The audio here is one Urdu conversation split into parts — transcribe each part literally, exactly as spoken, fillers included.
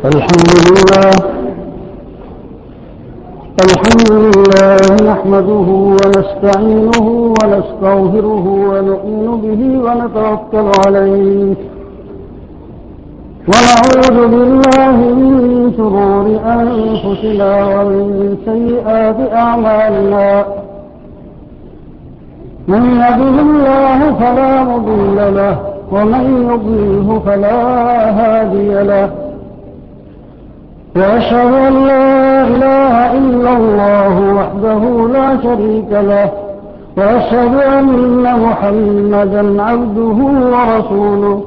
الحمد لله الحمد لله نحمده ونستعينه ونستغفره ونؤمن به ونتوكل عليه ونعوذ بالله من شرور أنفسنا ومن سيئات أعمالنا من يهده الله فلا مضل له ومن يضلله فلا هادي له وأشهد أن لا إله إلا الله وحده لا شريك له وأشهد أن محمدا عبده ورسوله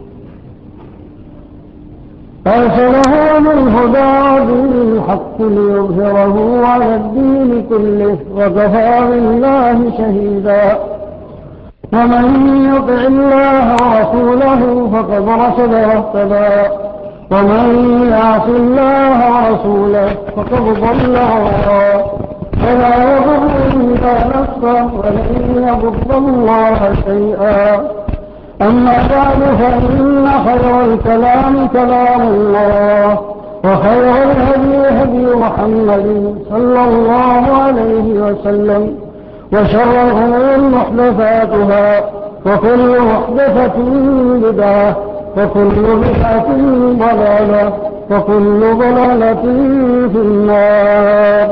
أرسله بالهدى ودين الحق ليظهره على الدين كله وكفى بالله شهيدا ومن يطع الله ورسوله فقد رشد واهتدى ومن يعص الله ورسوله فقد ضل وغوى فلا يضر إلا نفسه ولن يضر الله شيئا أما بعد فإن خير الكلام كلام الله وخير الهدي هدي محمد صلى الله عليه وسلم وشر الأمور محدثاتها وكل محدثة بدعة وكل بدعة ضلالة وكل ضلالة في النار.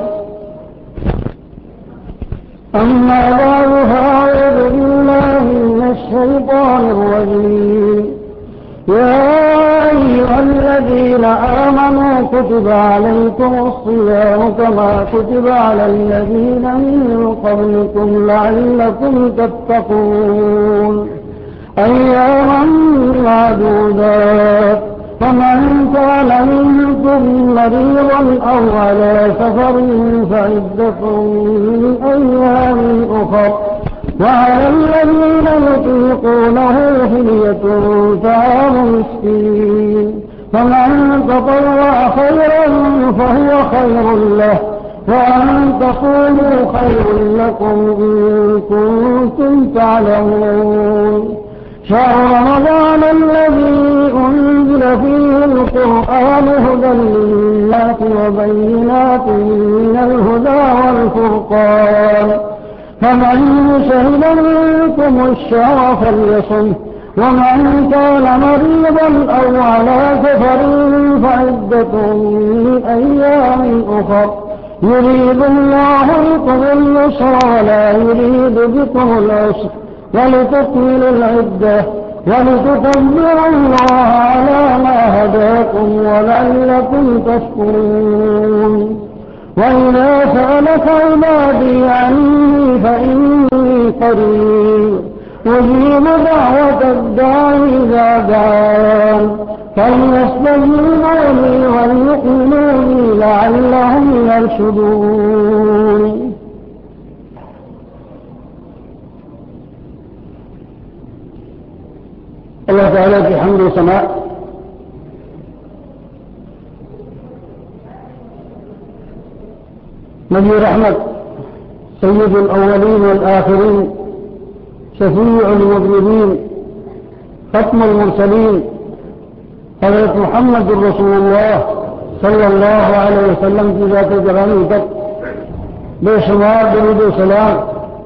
أما بعد فأعوذ بالله من الشيطان الرجيم. يا أيها الذين آمنوا كتب عليكم الصيام كما كتب على الذين من قبلكم لعلكم تتقون أياما معدودات فمن كان منكم مريضا أو على سفر فعدة من أيام أخر وعلى الذين يطيقونه فدية طعام مسكين فمن تطوع خيرا فهو خير له وأن تقولوا خير لكم إن كنتم تعلمون. شهر رمضان الذي أنزل فيه القرآن هدى للناس وبينات من الهدى والفرقان فمن شهد منكم الشهر فليصم ومن كان مريضا أو على سفر فعدة من أيام أخر يريد الله بكم اليسر ولا يريد بكم العسر ولتكملوا العدة ولتكبروا الله على ما هداكم ولعلكم تشكرون. وإذا سألك عبادي عني فإني قريب أجيب دعوة الداعي إذا دعان فليستجيبوا لي وليؤمنوا بي لعلهم يرشدون. الله تعالى في حمد وسماء نبي رحمة سيد الأولين والآخرين شفيع المذنبين ختم المرسلين حضرت محمد رسول الله صلى الله عليه وسلم کی ذات جلانی تک بے شمار درود و سلام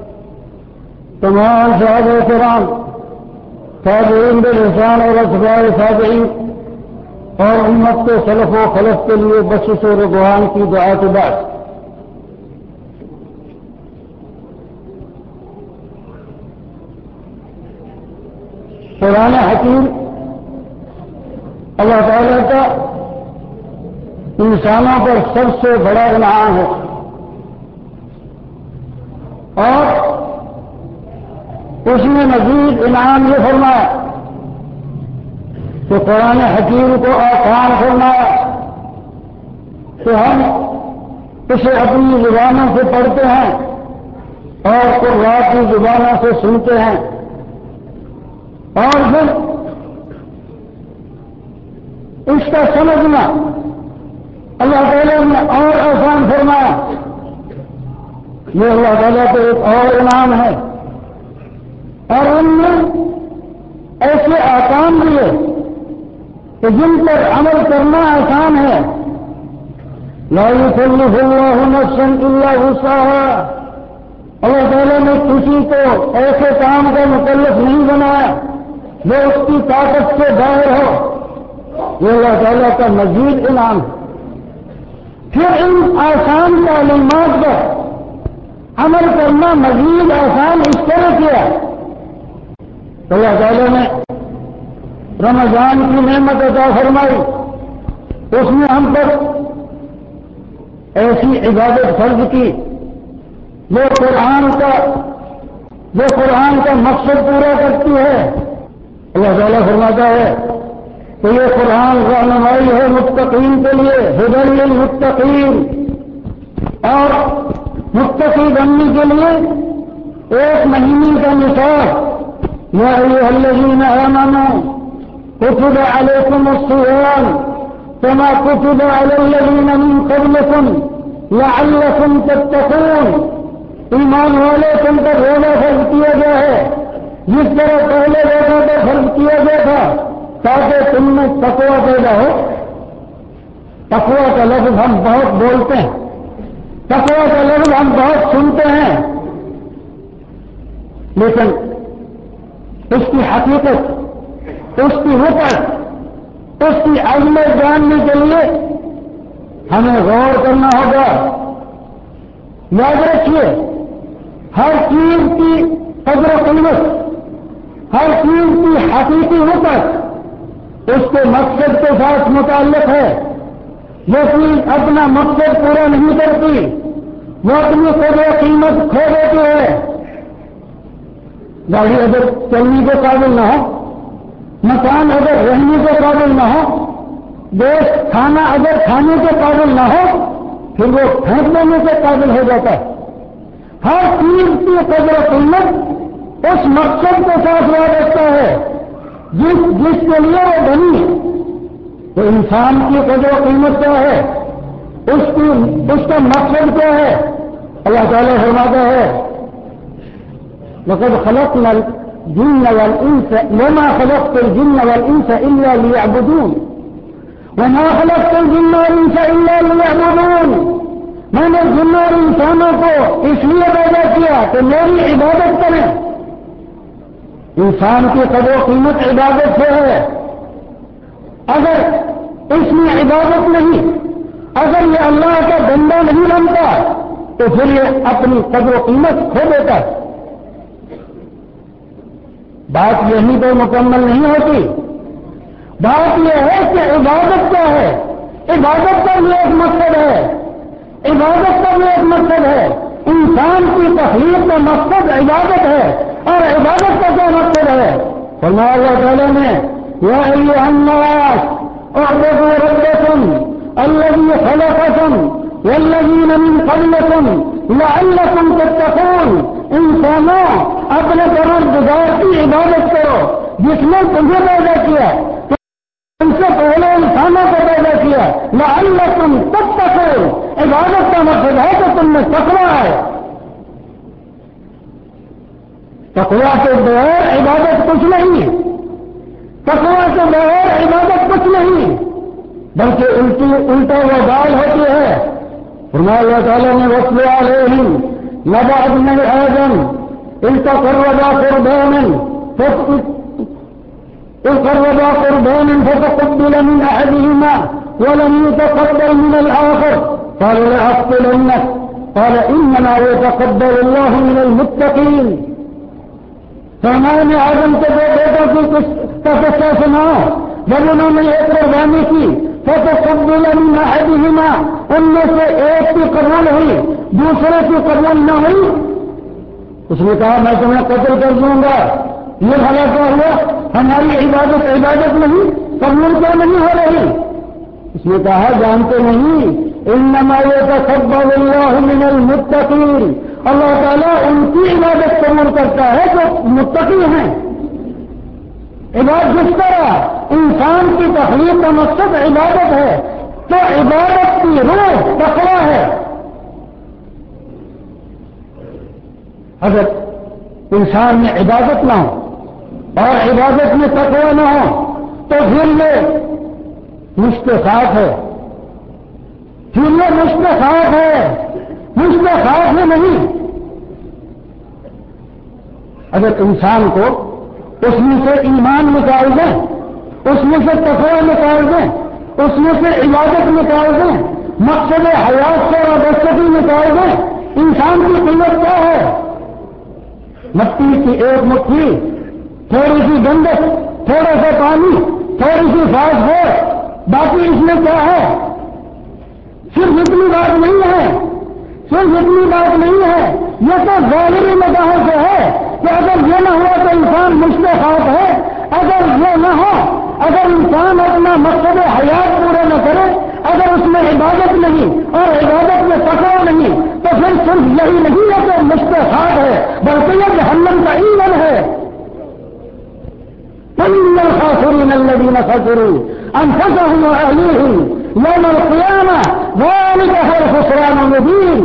تمام صحابہ کرام تابعین بالاحسان اور اتباع تابعین اور امت کے سلف و خلف کے لیے بخشش و رضوان کی دعا کے بعد قرآن حکیم اللہ تعالیٰ کا انسانوں پر سب سے بڑا انعام ہے اور اس نے مزید انعام یہ فرمایا کہ قرآن حکیم کو آسان فرمایا کہ ہم اسے اپنی زبانوں سے پڑھتے ہیں اور قرآن کی زبانوں سے سنتے ہیں اور پھر اس کا سمجھنا اللہ تعالیٰ نے اور آسان فرمایا. یہ اللہ تعالیٰ کو ایک اور انعام ہے اور ان میں ایسے آکام دیے کہ جن پر عمل کرنا آسان لا يكلف الله نفسا الا وسعها. اللہ تعالیٰ نے کسی کو ایسے کام کا مکلف نہیں بنایا جو اس کی طاقت سے باہر ہو. یہ اللہ تعالیٰ کا مزید انعام ہے. پھر ان آسان تعلیمات پر عمل کرنا مزید آسان اس طرح کیا. اللہ تعالیٰ نے رمضان کی نعمت عطا فرمائی. اس نے ہم پر ایسی عبادت فرض کی جو قرآن کا جو قرآن کا مقصد پورا کرتی ہے. اللہ تعالیٰ فرماتا ہے کہ یہ قرآن رہنمائی ہے متقین کے لیے، ہدی للمتقین، اور متقی بننے کے لیے ایک مہینے کا نصاب. یا ایھا الذین آمنوا کتب علیکم الصیام کما کتب علی الذین من قبلکم لعلکم تتقون. ایمان والے تم پر روزہ فرض کیا گیا ہے جس طرح پہلے لوگوں پر فرض کیا گیا تھا تاکہ تم میں تقویٰ پیدا ہو. تقویٰ کا لفظ ہم بہت بولتے ہیں، تقویٰ کا لفظ ہم بہت سنتے ہیں، لیکن اس کی حقیقت، اس کی وقت، اس کی عظمت جاننے کے لیے ہمیں غور کرنا ہوگا. یاد رکھیے، ہر چیز کی قدر و قیمت، ہر چیز کی حقیقی وقت اس کے مقصد کے ساتھ متعلق ہے. جو چیز اپنا مقصد پورا نہیں کرتی وہ اپنی قدر و قیمت کھو دیتی ہے. گاڑی اگر چلنے کے قابل نہ ہو، مکان اگر رہنے کے قابل نہ ہو، دیش کھانا اگر کھانے کے قابل نہ ہو، پھر وہ پھینک دینے کے قابل ہو جاتا ہے. ہر چیز کی قدر و قیمت اس مقصد کے ساتھ وابستہ ہے جس جس کے لیے وہ بنی. تو انسان کی قدر و قیمت کیا ہے، اس کی اس کا مقصد کیا ہے. اللہ تعالیٰ فرماتا ہے لقد خلقنا الجن والانس وما خلقت الجن والانس الا ليعبدون وما خلقت الجن والانس الا ليعبدون. میں نے جن اور انسانوں کو اس لیے پیدا کیا کہ میری عبادت کریں. انسان کی قدر و قیمت عبادت سے ہے. اگر اس میں عبادت نہیں، اگر یہ اللہ کا بندہ نہیں بنتا تو پھر یہ اپنی قدر و قیمت کھو دیتا. بات یہی تو مکمل نہیں ہوتی. بات یہ ہے کہ عبادت کیا ہے. عبادت کا بھی ایک مقصد ہے، عبادت کا بھی ایک مقصد ہے. انسان کی تخلیق کا مقصد عبادت ہے، اور عبادت کا کیا مقصد ہے. فرمایا اللہ تعالیٰ نے یا ایھا الناس اعبدوا ربکم الذی خلقکم والذین من قبلکم لعلکم تتقون. انسانوں اپنے پروردگار کی عبادت کرو جس نے تمہیں پیدا کیا، تم سے پہلے انسانوں کو پیدا کیا. لعلکم تتقون. عبادت کا مقصد ہے کہ تم میں تقویٰ ہے. تقویٰ کے بغیر عبادت کچھ نہیں، تقویٰ کے بغیر عبادت کچھ نہیں، بلکہ الٹی الٹا ہوا دال ہوتی ہے. فرمایا اللہ تعالیٰ نے وَاتْلُ عَلَيْهِمْ نَبَأَ ابْنَيْ آدَمَ إِذْ قَرَّبَا قُرْبَانًا إذ قربا قربانا فتقبل من أحدهما ولم يتقبل من الآخر قال لأقتلنك قال إنما يتقبل الله من المتقين. فرمایا آدم کے دو بیٹوں کی کا قصہ سناؤ. جب انہوں نے ایک قربانی کی فتقبل من أحدهما، ان میں سے ایک کی قبول ہوئی، دوسرے کی قبول نہ ہوئی. اس نے کہا میں تمہیں قتل کر دوں گا. یہ بھلا کیا ہوا؟ ہماری عبادت عبادت نہیں، قبول کیا نہیں ہو رہی. اس نے کہا جانتے نہیں، انما يتقبل الله من المتقين. اللہ تعالیٰ ان کی عبادت قبول کرتا ہے جو متقی ہیں. عبادت جس طرح انسان کی تخلیق کا مقصد عبادت ہے تو عبادت کی روح تقویٰ ہے. اگر انسان میں عبادت نہ ہو اور عبادت میں تقویٰ نہ ہو تو پھر یہ مشکلات ہے. پھر یہ مستحق ہے، مستحق ہے نہیں۔ اگر انسان کو اس میں سے ایمان نکال دیں، اس میں سے تقوی نکال دیں، اس میں سے عبادت نکال دیں، مقصد حیات سے وابستگی نکال دیں، انسان کی قیمت کیا ہے؟ مٹی کی ایک مٹھی، تھوڑی سی گندک، تھوڑا سا پانی، تھوڑی سی فاسفورس، باقی اس میں کیا ہے؟ صرف اتنی بات نہیں ہے، صرف اتنی بات نہیں ہے، یہ تو ظاہری نگاہوں سے ہے کہ اگر یہ نہ ہوا تو انسان مستحق ہے، اگر یہ نہ ہو، اگر انسان اپنا مقصد حیات پورا نہ کرے، اگر اس میں عبادت نہیں اور عبادت میں تقوی نہیں، تو پھر صرف یہی نہیں ہے کہ مستحق ہے، بلکہ یہ جہنم کا ایندھن ہے۔ ان الخاسرین الذین خسروا انفسهم واهلیہم یوم القیامہ ذلک هو الخسران المبین۔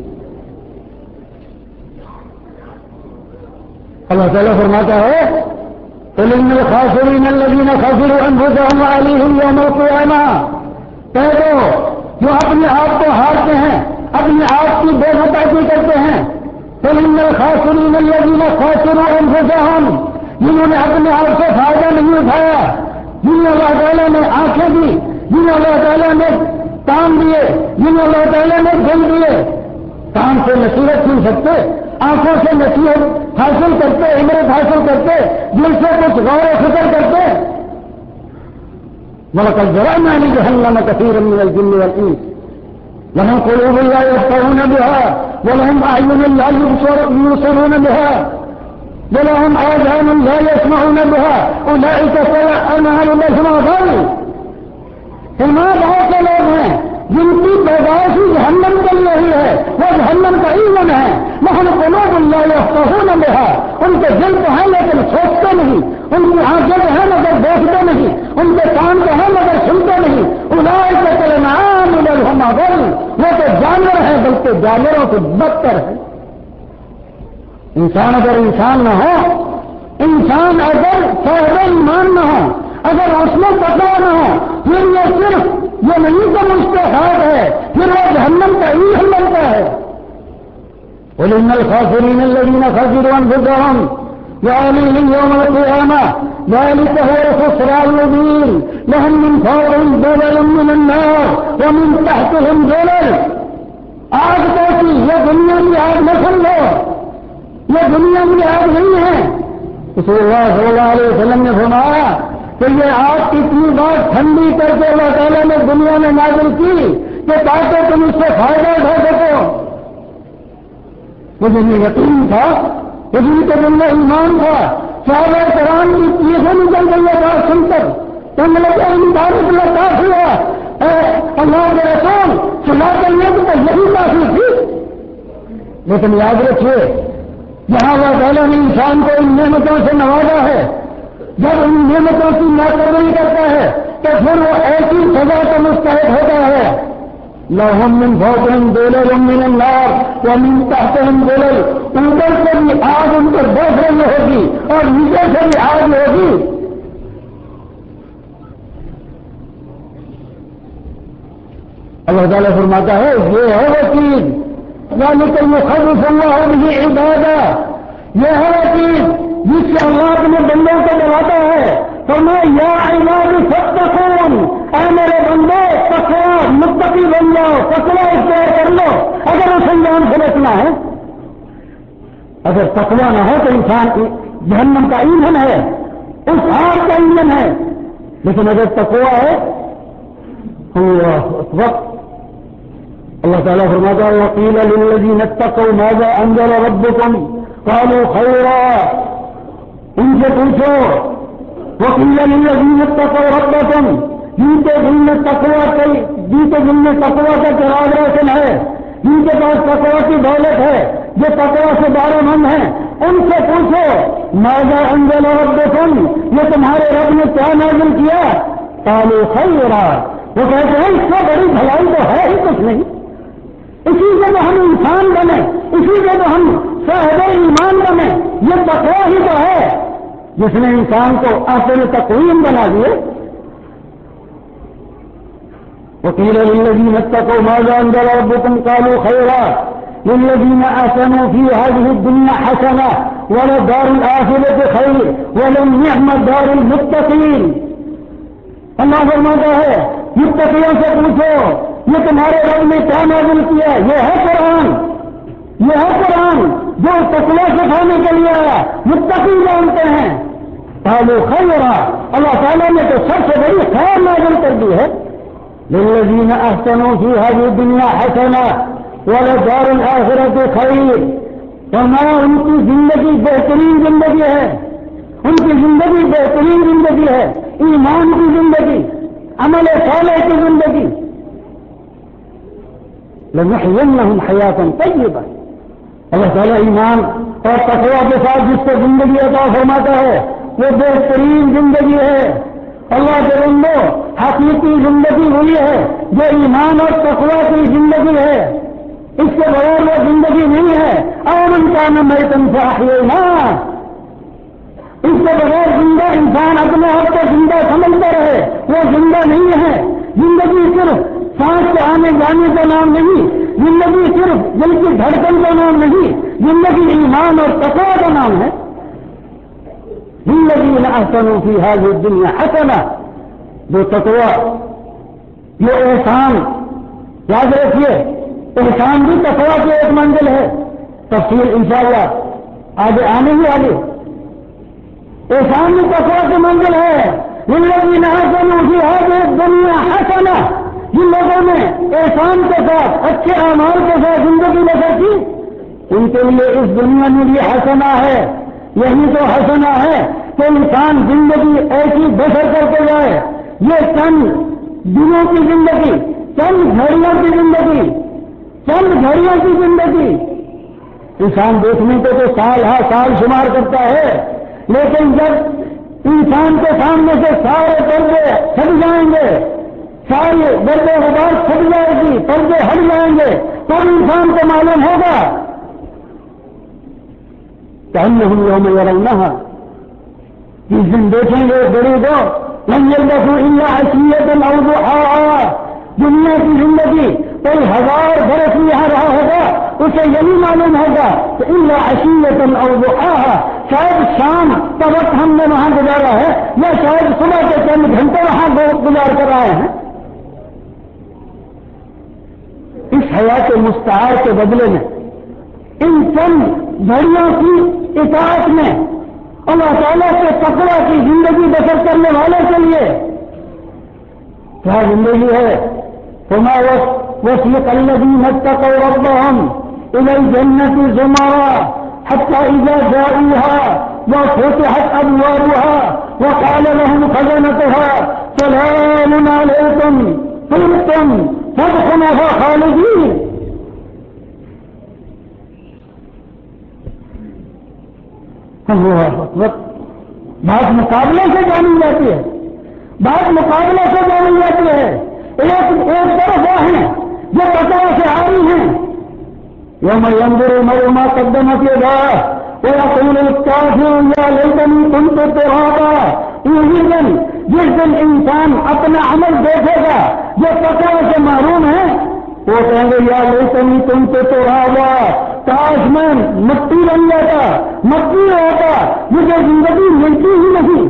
اللہ تعالیٰ فرماتا ہے قل ان الخاسرین الذین خسروا انفسهم واهلیہم یوم القیامہ، کہہ دو جو اپنے آپ کو ہارتے ہیں، اپنے آپ کی بے وفائی کرتے ہیں، قل ان الخاسرین الذین خسروا انفسهم، جنہوں نے اپنے آپ سے فائدہ نہیں اٹھایا، جنہیں اللہ تعالیٰ نے آنکھیں دی، جنہیں اللہ تعالیٰ نے کان دیے، جنہیں اللہ تعالیٰ نے دل دیے، کان سے نصیحت سن سکتے، آنکھوں سے نصیحت حاصل کرتے، عبرت حاصل کرتے، دل سے کچھ غور و فکر کرتے۔ وَلَقَدْ ذَرَأْنَا لِجَهَنَّمَ كَثِيرًا مِنَ الْجِنِّ وَالْإِنسِ لَهُمْ قُلُوبٌ لَّا يَفْقَهُونَ بِهَا وَلَهُمْ أَعْيُنٌ لَّا يُبْصِرُونَ بِهَا وَلَهُمْ آذَانٌ لَّا يَسْمَعُونَ بِهَا أُولَٰئِكَ كَالْأَنْعَامِ بَلْ هُمْ أَضَلُّ۔ فرمایا بہت سے لوگ ہیں جن کی پیدائش ہی جہنم کے لیے ہی ہے، وہ جہنم کا ایندھن ہے۔ لَهُمْ قُلُوبٌ لَّا يَفْقَهُونَ بِهَا، ان کے دل تو ہیں لیکن سوچتے نہیں، ان کی آنکھیں تو ہیں مگر دیکھتے نہیں، ان کے کان تو ہیں مگر سنتے نہیں۔ أُولَٰئِكَ كَالْأَنْعَامِ بَلْ هُمْ أَضَلُّ، وہ تو جانور ہیں بلکہ جانوروں سے بدتر ہے۔ انسان اگر انسان نہ ہو، انسان اگر صاحب ایمان نہ ہو، اگر اس میں تقوی نہ ہو، پھر یہ صرف یہ نہیں کہ مستحق ہے، پھر وہ جہنم کا ایندھن بنتا ہے۔ قل ان الخاسرین الذین خسروا انفسهم وأهلیہم یوم القیامہ ذلک هو الخسران المبین لهم من فوقهم ظلل من النار ومن تحتهم ظلل۔ آگ کیسی؟ یہ دنیا کی آگ نہ سمجھو، یہ دنیا کی آگ نہیں ہے۔ رسول اللہ صلی اللہ علیہ وسلم نے فرمایا کہ یہ آگ اتنی بار ٹھنڈی کر کے اللہ تعالیٰ نے دنیا میں نازل کی کہ تاکہ تم اس سے فائدہ اٹھا سکو۔ مجھے یہ یقین تھا، جن کے دل میں ایمان تھا، صحابہ کرام کی چیزیں نکل گئی ہے بات سن کر، تم لوگ ان بارش میں کافی ہوا، اے اللہ کے رسول سنا کرنے کی تو یہی کافی تھی۔ لیکن یاد رکھیے، جہاں اللہ تعالیٰ نے انسان کو ان نعمتوں سے نوازا ہے، جب ان نعمتوں کی ناقدری کرتا ہے تو پھر وہ ایسی سزا کا مستحق ہوتا ہے۔ لَهُم مِّن فَوْقِهِمْ ظُلَلٌ مِّنَ النَّارِ وَمِن تَحْتِهِمْ ظُلَلٌ، اوپر سے بھی آگ ان پر برس رہی ہوگی اور نیچے سے بھی آگ ہوگی۔ اللہ تعالیٰ فرماتا ہے یہ ہے وہ چیز ذَلِكَ يُخَوِّفُ اللَّهُ بِهِ عِبَادَهُ، یہ ہے وہ چیز جس سے اللہ اپنے بندوں کو ڈراتا ہے۔ فرمایا یا عبادی فاتقون، اے میرے بندے تقوی متقی بن جاؤ، تقوی اختیار کر لو اگر اس انجام سے بچنا ہے۔ اگر تقوی نہ ہو تو انسان جہنم کا ایندھن ہے، اس آگ کا ایندھن ہے، لیکن اگر تقوی ہے اللہ اکبر۔ اللہ تعالیٰ فرماتا ہے وَقِيلَ لِلَّذِينَ اتَّقَوْا مَاذَا أَنزَلَ رَبُّكُمْ قَالُوا خَيْرًا، ان سے پوچھو وَقِيلَ لِلَّذِينَ اتَّقَوْا رَبَّكُمْ، جن کے دل میں تقویٰ کی جن کے دل میں تقویٰ کا چراغ روشن ہے، جن کے پاس تقویٰ کی دولت ہے، جو تقویٰ سے دار مند ہیں، ان سے پوچھو ماذا انزل ربکم، یہ تمہارے رب نے کیا نازل کیا؟ قالوا خیرا، وہ کہتے ہیں اس سے بڑی بھلائی تو ہے ہی کچھ نہیں، اسی سے تو ہم انسان بنے، اسی سے تو ہم صاحب ایمان بنے، یہ تقویٰ ہی تو ہے جس نے انسان کو اصل تقویم بنا دیے۔ وقيل للذين اتقوا ماذا أنزل ربكم قالوا خيرا للذين أحسنوا في هذه الدنيا حسنة ولدار الآخرة خير ولنعم دار المتقين. اللہ فرماتا ہے متقیوں سے پوچھو یہ تمہارے رب نے کیا نازل کیا؟ یہ ہے قرآن، یہ ہے قرآن جو تقوی سکھانے کے لیے آیا، متقی جانتے ہیں. قالوا خیرا، اللہ تعالیٰ نے تو سب سے بڑی خیر نازل کر دی ہے. للذین احسنوا فی هذه الدنیا حسنہ ولدار الآخرة خیر. فرمایا ان کی زندگی بہترین زندگی ہے، ان کی زندگی بہترین زندگی ہے، ایمان کی زندگی، عمل صالح کی زندگی. لنحینہم حیاتا طیبہ. اللہ تعالیٰ ایمان اور تقوی کے ساتھ جس کو زندگی عطا فرماتا ہے وہ بہترین زندگی ہے. اللہ کے بندو حقیقی زندگی وہی ہے جو ایمان اور تقوی کی زندگی ہے، اس کے بغیر وہ زندگی نہیں ہے. امن کان میتا فاحیینہ، اس کے بغیر زندہ انسان اپنے آپ کو زندہ سمجھتا رہے وہ زندہ نہیں ہے. زندگی صرف سانس کے آنے جانے کا نام نہیں، زندگی صرف دل کی دھڑکن کا نام نہیں، زندگی ایمان اور تقوی کا نام ہے. للذین احسنوا فی هذه الدنیا حسنہ، جو تقوی، جو احسان. یاد رکھیے احسان بھی تقوی کی ایک منزل ہے، تفصیل انشاءاللہ آگے آنے ہی آگے. احسان بھی تقوی کی منزل ہے. للذین احسنوا فی هذه الدنیا حسنہ، جن لوگوں نے احسان کے ساتھ اچھے اعمال کے ساتھ زندگی بسر کی ان کے لیے اس دنیا میں بھی حسنہ ہے. یہی تو حسنہ ہے کہ انسان زندگی ایسی بسر کرتے جائے. یہ چند دنوں کی زندگی، چند گھڑیوں کی زندگی، چند گھڑیوں کی زندگی. انسان دیکھنے کو تو سال ہر سال شمار کرتا ہے، لیکن جب انسان کے سامنے سے سارے پردے ہٹ جائیں گے، سارے گرد و غبار چھٹ جائے گی، پردے ہٹ جائیں گے، تب انسان کو معلوم ہوگا کأنہم یوم یرونہا، جس دن دیکھیں گے بڑی دو لن یلبثوا الا عشیۃ او ضحاہا. دنیا کی زندگی کوئی ہزار برس بھی یہاں رہا ہوگا اسے یہی معلوم ہوگا کہ الا عشیۃ او ضحاہا، شاید شام کا وقت ہم نے وہاں گزارا ہے یا شاید صبح کے چند گھنٹے وہاں گزار کر آئے ہیں. اس حیات مستعار کے بدلے میں ان چند گھڑیوں کی اطاعت میں اللہ تعالیٰ کے تقوی کی زندگی بسر کرنے والے کے لیے کیا زندگی ہے؟ فما وسیق الذین اتقوا ربهم الى الجنة زمرا حتى اذا جاءوها وفتحت ابوابها وقال لهم خزنتها سلام علیکم طبتم فادخلوها خالدین. بات مقابلے سے جانی جاتی ہے، بات مقابلے سے جانی جاتی ہے. ایک ایک طرف وہ ہیں جو تقوی سے عاری ہیں. یوم ينظر المرء ما قدمت يداه ويقول الكافر يا ليتني كنت ترابا. یہی دن جس دن انسان اپنا عمل دیکھے گا جو تقوی سے محروم ہے وہ کہیں گے یا لیتنی كنت ترابا، کاش میں مٹی بن جاتا، مٹی ہوتا، مجھے زندگی ملتی ہی نہیں.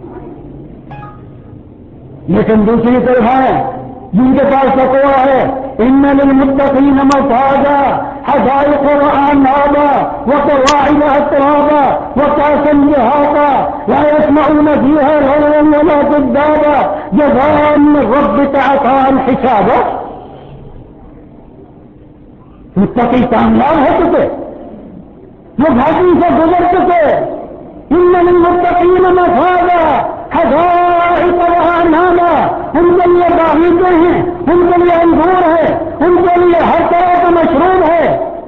لیکن دوسری طرف ہے جن کے پاس تقوی ہے، ان للمتقین مفازا حدائق وأعنابا وكواعب أترابا وكأسا دهاقا لا يسمعون فيها لغوا ولا كذابا جزاء من ربك عطاء حسابا. متقی کامیاب ہو چکے، جو گھاٹی سے گزر چکے. ان للمتقین مفازا حدائق وأعنابا، ان کے لیے باغیچے ہیں، ان کے لیے انگور ہے، ان کے لیے ہر طرح کا مشروب ہے.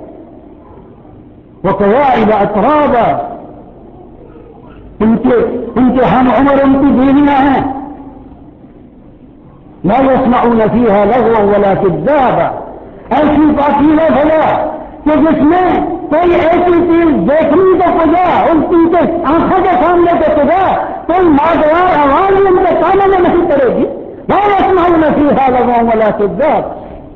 وكواعب أترابا، ان کے ان کے ہم عمر ان کی بیویاں ہیں. لا يسمعون فيها لغوا ولا كذابا، ایسی پاکیزہ جگہ کہ جس میں کوئی ایسی چیز دیکھنے کو پجا، ان کی آنکھوں کے سامنے کو پجا، کوئی ناگوار آواز ان کے سامنے میں نہیں پڑے گی. لا يسمعون فيها لغوا ولا كذاب.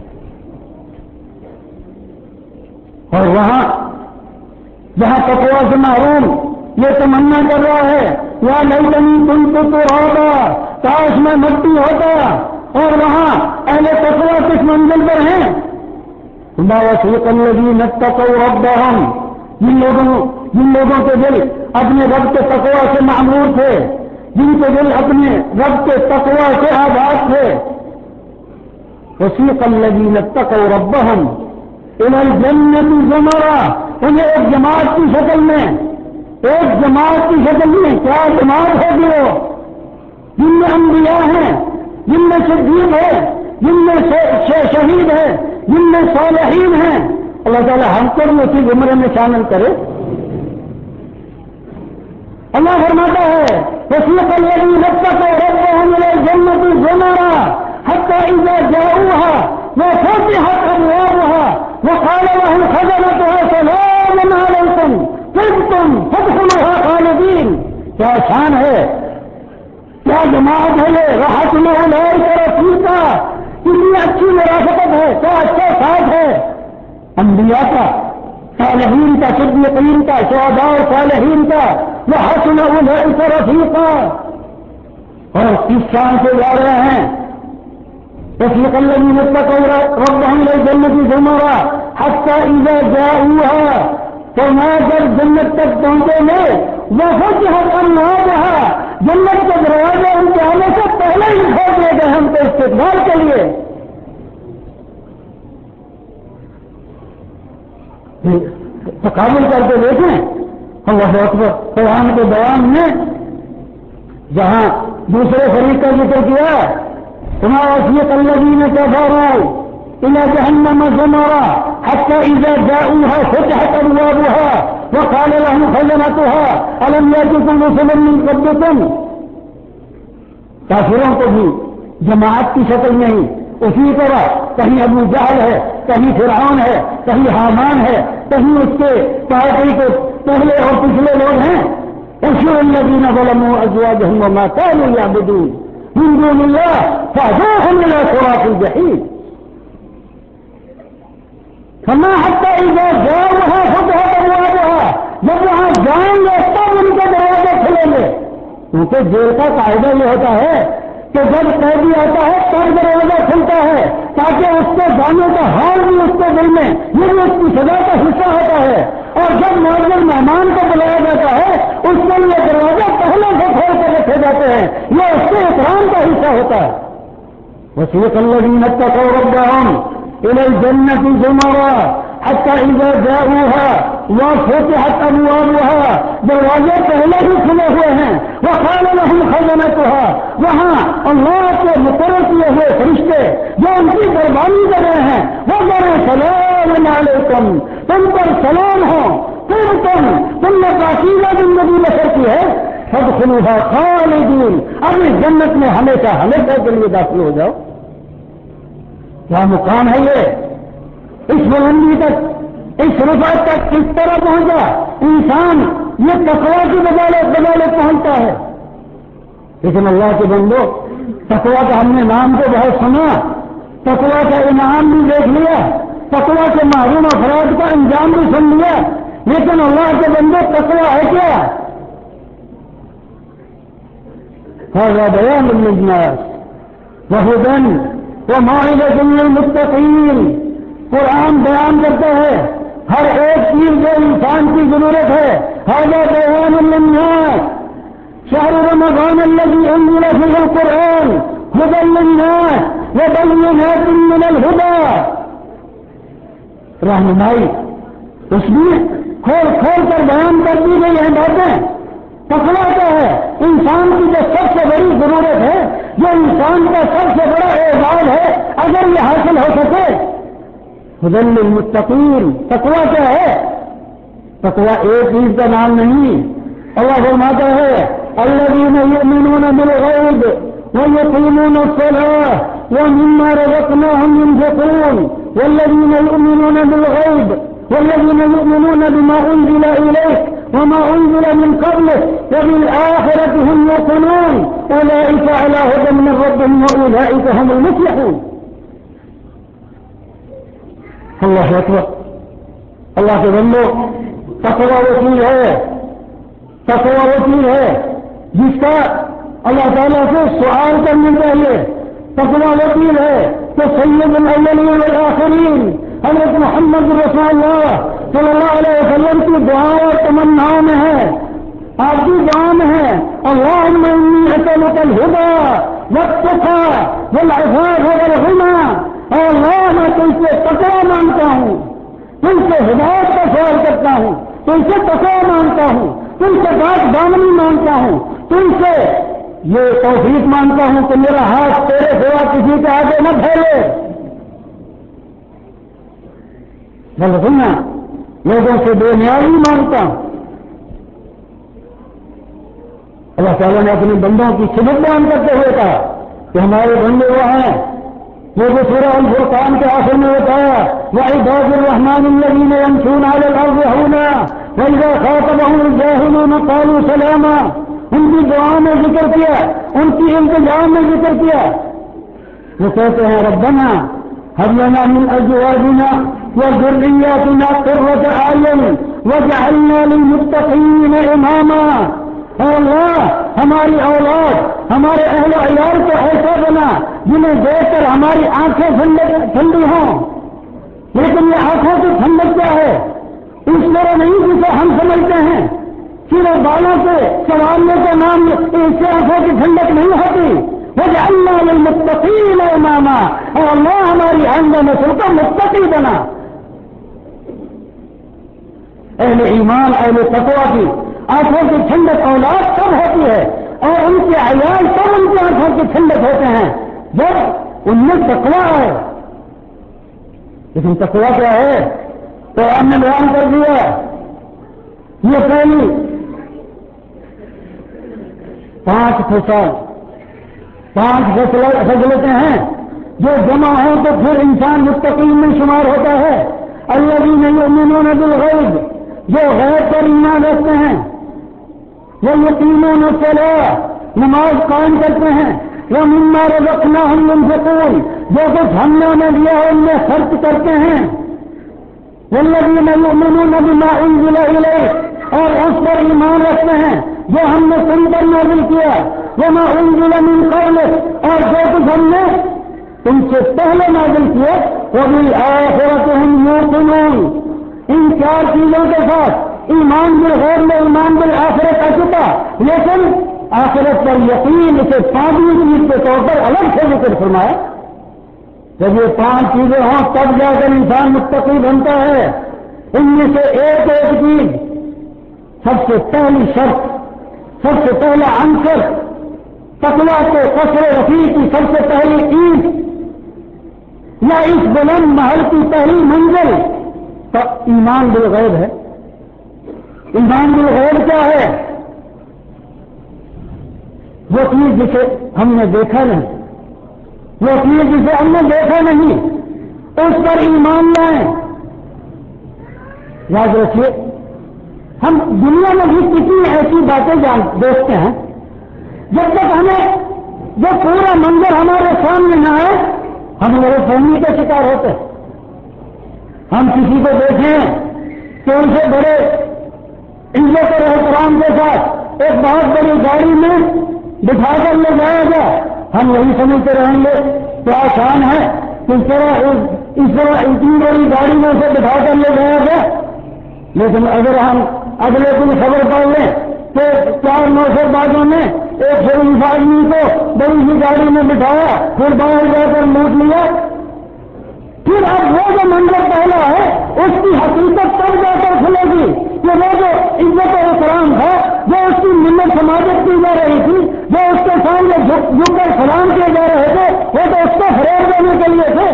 اور وہاں جہاں تقویٰ سے محروم یہ تمنا کر رہا ہے یا لیتنی کنت ترابا، کاش میں مٹی ہوتا. اور وہاں اہل تقویٰ کس منزل پر ہیں؟ وَسِيقَ الَّذِينَ اتَّقَوْا رَبَّهُمْ، جن لوگوں جن لوگوں کے دل اپنے رب کے تقویٰ سے معمور تھے، جن کے دل اپنے رب کے تقویٰ سے آزاد تھے. وَسِيقَ الَّذِينَ اتَّقَوْا رَبَّهُمْ إِلَى الْجَنَّةِ زُمَرًا، انہیں ایک جماعت کی شکل میں ایک جماعت کی شکل میں کیا جماعت ہوگی وہ؟ جن میں انبیاء ہیں، جن میں صدیق ہے، جن میں شہید ہے، جن میں صالحین ہیں. اللہ تعالیٰ ہم کو بھی اسی زمرے میں شامل کرے. اللہ فرماتا ہے وَسِيقَ الَّذِينَ اتَّقَوْا رَبَّهُمْ إِلَى الْجَنَّةِ زُمَرًا حَتَّى إِذَا جَاءُوهَا وَفُتِحَتْ أَبْوَابُهَا وَقَالَ لَهُمْ خَزَنَتُهَا سَلَامٌ عَلَيْكُمْ طِبْتُمْ فَادْخُلُوهَا خَالِدِينَ. کیا شان ہے، کیا جماعت ہے یہ، رَحَتُ أُولَئِكَ رَفِيقًا، کتنی اچھی مرافقت ہے، کیا اچھا ساتھ ہے انبیاء کا، صالحین کا، صدیقین کا، شہداء اور صالحین کا. وَحَسُنَ أُولَئِكَ رَفِيقًا. اور کس شان سے جا رہے ہیں؟ وَسِيقَ الَّذِينَ اتَّقَوْا رَبَّهُمْ إِلَى الْجَنَّةِ زُمَرًا حَتَّى إِذَا جَاءُوهَا، تو میں جب جنت تک پہنچے گے وَفُتِحَتْ أَبْوَابُهَا، جنت کے دروازے ان کے آنے سے پہلے ہی کھول دیے گئے ہم کو استقبال کے لیے. تقابل کر کے دیکھیں اللہ اکبر. قرآن کے بیان میں جہاں دوسرے فریق کا ذکر کیا تمہارا وَسِيقَ الَّذِينَ كَفَرُوا إِلَى جَهَنَّمَ زُمَرًا حَتَّى إِذَا جَاءُوهَا فُتِحَتْ أَبْوَابُهَا وَقَالَ لَهُمْ خَزَنَتُهَا أَلَمْ يَأْتِكُمْ رُسُلٌ مِّنكُمْ رَبِّكُمْ. کافروں کو بھی جماعت کی شکل میں ہی اسی طرح کہیں ابو جہل ہے، کہیں فرعون ہے، کہیں حامان ہے، کہیں اس کے پارٹی کے پہلے اور پچھلے لوگ ہیں. احشروا الذين ظلموا أزواجهم وما كانوا يعبدون من دون الله فاهدوهم إلى صراط الجحيم. فما حتى إذا جاءوها فتحت أبوابها، جب وہاں جائیں گے تب ان کے دروازے کھلیں گے. کیونکہ جیل کا قاعدہ یہ ہوتا ہے کہ جب قیدی آتا ہے تب دروازہ کھلتا ہے تاکہ اس کے جانے کا حال بھی اس کے دل میں، یہ بھی اس کی سزا کا حصہ ہوتا ہے. اور جب معذر مہمان کو بلایا جاتا ہے اس کے لیے دروازے پہلے سے کھول کر رکھے جاتے ہیں، یہ اس کے اکرام کا حصہ ہوتا ہے. وَسِيقَ الَّذِينَ اتَّقَوْا رَبَّهُمْ إِلَى الْجَنَّةِ زُمَرًا حَتَّى إِذَا جَاءُوهَا وَفُتِحَتْ أَبْوَابُهَا، دروازے پہلے ہی کھلے ہوئے ہیں. وَقَالَ لَهُمْ خَزَنَتُهَا، وہاں اللہ کے مقرر کیے ہوئے فرشتے جو ان کی دربانی کر رہے ہیں وہ کہہ رہے ہیں سلام علیکم، تم پر سلام ہو، تم تم تم نے پاکیزہ زندگی بسر کی ہے. فادخلوها خالدین، اب اس جنت میں ہمیشہ ہمیشہ کے لیے داخل ہو جاؤ. کیا مقام ہے یہ، اس بلندی تک، اس رفعت تک کس طرح پہنچا انسان؟ یہ تقویٰ کی بدولت بدولت پہنچتا ہے. لیکن اللہ کے بندو، تقویٰ کا ہم نے نام تو بہت سنا، تقویٰ کا انعام بھی دیکھ لیا، تقویٰ کے محروم افراد کا انجام بھی سن لیا، لیکن اللہ کے بندو تقویٰ ہے کیا؟ هذا بيان للناس وهدى وموعظة للمتقين. قرآن بیان کرتا ہے ہر ایک چیز جو انسان کی ضرورت ہے. هذا بيان للناس شهر رمضان الذي أنزل فيه القرآن هدى للناس وبينات من الهدى. رہنمائی اس میں کھول کھول کر بیان کر دی گئی ہیں باتیں. تقویٰ کیا ہے؟ انسان کی جو سب سے بڑی ضرورت ہے، جو انسان کا سب سے بڑا اعزاز ہے، اگر یہ حاصل ہو سکے هدى للمتقين. تقویٰ کیا ہے؟ تقویٰ ایک چیز کا نام نہیں. اللہ فرماتا ہے الذين يؤمنون بالغيب ويقيمون الصلاة ومما رزقناهم ينفقون. والذين يؤمنون بالغيب والذين يؤمنون بما أنزل إليك وما أنزل من قبله وبالآخرة هم يوقنون أولئك على هدى من ربهم وأولئك هم المفلحون. اللہ اکبر. اللہ کے بندو، تقویٰ وہ چیز ہے، تقویٰ وہ چیز ہے جس کا اللہ تعالیٰ سے سوال کرنا چاہیے. تقویٰ وہ چیز ہے کہ سید الاولین والآخرین حضرت محمد رسول اللہ صلی اللہ علیہ وسلم کی دعاؤں اور تمناؤں میں ہے، آپ کی دعا میں ہے. اللہم انی اسألک الہدی والتقی والعفاف والغنی. اے اللہ میں تم سے تقویٰ مانگتا ہوں، تم سے ہدایت کا سوال کرتا ہوں، تم سے تقویٰ مانگتا ہوں، تم سے بات دامنی مانگتا ہوں، تم سے یہ توفیق مانگتا ہوں کہ میرا ہاتھ تیرے سوا کسی کے آگے نہ پھیلے. بولے سننا، لوگوں سے بے نیازی مانگتا ہوں. اللہ تعالیٰ نے اپنے بندوں کی صفت بیان کرتے ہوئے کہا کہ ہمارے بندے وہ ہیں وہ جو سورہ الفرقان کے آخر میں بتایا وعباد الرحمن الذین یمشون علی الارض ہونا وإذا خاطبهم الجاهلون قالوا سلاما. ان کی دعاؤں میں ذکر کیا، ان کی التجا میں ذکر کیا. وہ کہتے ہیں ربنا هب لنا من ازواجنا وذرياتنا قرة اعین واجعلنا للمتقین اماما. اے اللہ ہماری اولاد، ہمارے اہل و عیال کو ایسا بنا جنہیں دیکھ کر ہماری آنکھیں ٹھنڈی ہوں. لیکن یہ آنکھوں کی ٹھنڈک کیا ہے؟ اس طرح نہیں جسے ہم سمجھتے ہیں صرف بالوں سے سوارنے کا نام، اس سے آنکھوں کی ٹھنڈک نہیں ہوتی. وجعلنا للمتقین اماما. اے اللہ ہماری آئندہ نسل کو متقی بنا. اہل ایمان، اہل تقویٰ کی آنکھوں کی ٹھنڈک اولاد کب ہوتی ہے اور ان کے عیال کب ان کی آنکھوں کی ٹھنڈک ہوتے ہیں؟ جب ان میں تقویٰ ہے. لیکن تقویٰ کیا ہے؟ تو ہم نے بیان کر دیا. یہ پہلی پانچ فصل پانچ فضلتیں ہیں جو جمع ہوں تو پھر انسان متقین میں شمار ہوتا ہے. الذین یؤمنون بالغیب، جو غیب پر ایمان رکھتے ہیں، وہ یقینون الصلاۃ، نماز قائم کرتے ہیں، وہ مما رزقناہم ينفقون، جو کچھ ہم نے انہیں دیا ہے ان میں خرچ کرتے ہیں. والذین یؤمنون بما انزل الیک، اور اس پر ایمان رکھتے ہیں جو ہم نے سن کر نازل کیا. وما انزل من قبلک، اور جو کچھ ہم نے تم سے پہلے نازل کیا. وبالآخرۃ هم یوقنون، ان چار چیزوں کے ساتھ ایمان بالغیب میں ایمان بالآخرت آ چکا، لیکن آخرت پر یقین اسے پانچویں چیز کے طور پر الگ سے ذکر فرمایا. جب یہ پانچ چیزیں ہوں تب جا کر انسان متقی بنتا ہے. ان میں سے ایک ایک چیز، سب سے پہلی شرط، سب سے پہلا عنصر، تقویٰ کے قصر رفیع کی سب سے پہلی چیز یا اس بلند محل کی پہلی منزل تو ایمان بالغیب ہے. ایمان بالغیب کیا ہے؟ وہ چیز جسے ہم نے دیکھا نہیں، وہ چیز جسے ہم نے دیکھا نہیں اس پر ایمان لائیں. یاد رکھیے، ہم دنیا میں بھی کتنی ایسی باتیں جان دیکھتے ہیں جب تک ہمیں جو پورا منظر ہمارے سامنے نہ آئے ہم میرے فہمی کا شکار ہوتے ہیں. ہم کسی کو دیکھیں کہ ان سے بڑے عزت اور احترام کے ساتھ ایک بہت بڑی گاڑی میں بٹھا کر لے جایا جائے، ہم یہی سمجھتے رہیں گے کیا شان ہے اس طرح اس طرح اتنی بڑی گاڑی میں اسے بٹھا کر لے جایا جائے. لیکن اگر ہم اگلے دن خبر پڑ لیں کہ چار نوسر بازوں نے ایک شریف آدمی کو بڑی سی گاڑی میں بٹھایا پھر باہر جا کر لوٹ لیا، پھر اب وہ جو منظر پہلا ہے اس کی حقیقت تب جا کر کھلے گی کہ وہ جو عزت و احترام ہے، جو اس کی منت سماجت کی جا رہی تھی، جو اس کے سامنے جھک کر سلام کیے جا رہے تھے، وہ تو اس کو فریب دینے کے لیے تھے.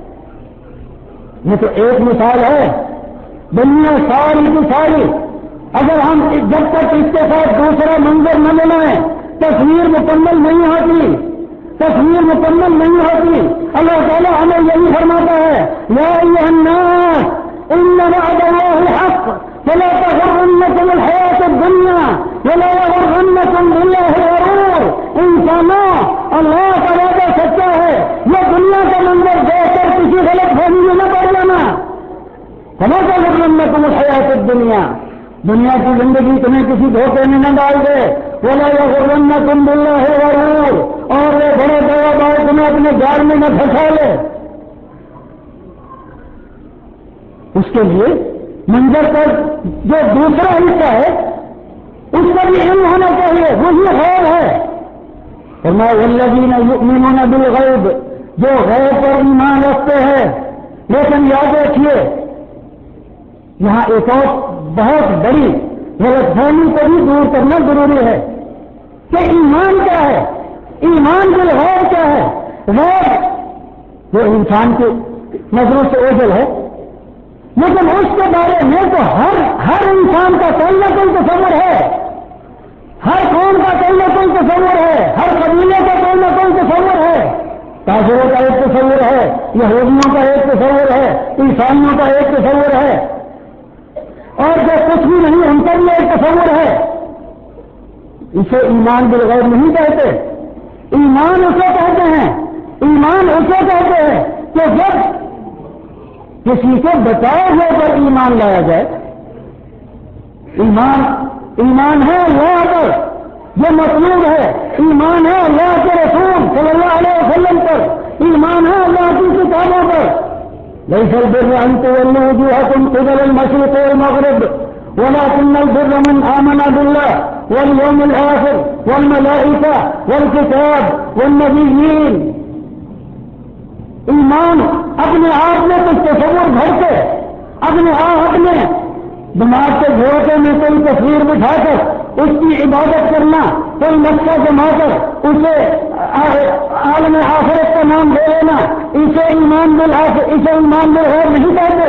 یہ تو ایک مثال ہے. دنیا ساری کی ساری اگر ہم جب تک اس کے ساتھ دوسرا منظر نہ بنائیں تصویر مکمل نہیں ہوتی، تصویر مکمل نہیں ہوتی. اللہ تعالیٰ ہمیں یہی فرماتا ہے یا ایھا الناس ان وعد اللہ حق فلا تغرنکم الحیاۃ انسانوں اللہ کا وعدہ سچا ہے، یہ دنیا کا منظر دیکھ کر کسی غلط فہمی میں نہ پڑ جانا۔ فلا تغرنکم الحیاۃ الدنیا، دنیا کی زندگی تمہیں کسی دھوکے میں نہ ڈال دے۔ ولا یغرنکم باللہ الغرور، اور وہ بڑے دعویٰ دار تمہیں اپنے جال میں نہ پھنسا لے۔ اس کے لیے منظر کا جو دوسرا حصہ ہے اس کا بھی علم ہونا چاہیے، وہی غیب ہے۔ فرمایا والذین یؤمنون بالغیب، جو غیب پر ایمان رکھتے ہیں۔ لیکن یاد رکھیے یہاں ایک اور بہت بڑی غلط فہمی کو بھی دور کرنا ضروری ہے کہ ایمان کیا ہے، ایمان بالغیب کیا ہے۔ غیب جو انسان کی نظروں سے اوجھل ہے، لیکن اس کے بارے میں تو ہر ہر انسان کا کوئی نہ کوئی تصور ہے، ہر قوم کا کوئی نہ کوئی تصور ہے، ہر قبیلے کا کوئی نہ کوئی تصور ہے۔ کافروں کا ایک تصور ہے، یہودیوں کا ایک تصور ہے، عیسائیوں کا ایک تصور ہے، اور جو کچھ بھی نہیں ان کا بھی ایک تصور ہے۔ اسے ایمان بالغیب نہیں کہتے، ایمان اسے کہتے ہیں، ایمان اسے کہتے ہیں کہ جب کسی کو بچائے ہوئے پر ایمان لایا جائے۔ ایمان ایمان ہے اللہ پر، یہ مطلوب ہے، ایمان ہے اللہ کے رسول صلی اللہ علیہ وسلم پر، ایمان ہے اللہ کی کتابوں پر۔ ليس البر أن تولوا وجوهكم قبل المشرق والمغرب ولكن البر من آمن بالله واليوم الآخر والملائكة والكتاب والنبيين۔ ایمان اپنے آپ میں کچھ تصور بھر کے، اپنے آپ اپنے دماغ کے گھوڑے میں کوئی تصویر بٹھا کر اس کی عبادت کرنا، کوئی نقشہ جما کر اسے عالم آخرت کا نام دے لینا، اسے ایمان بالآخر اسے ایمان بالغیب نہیں کہتے۔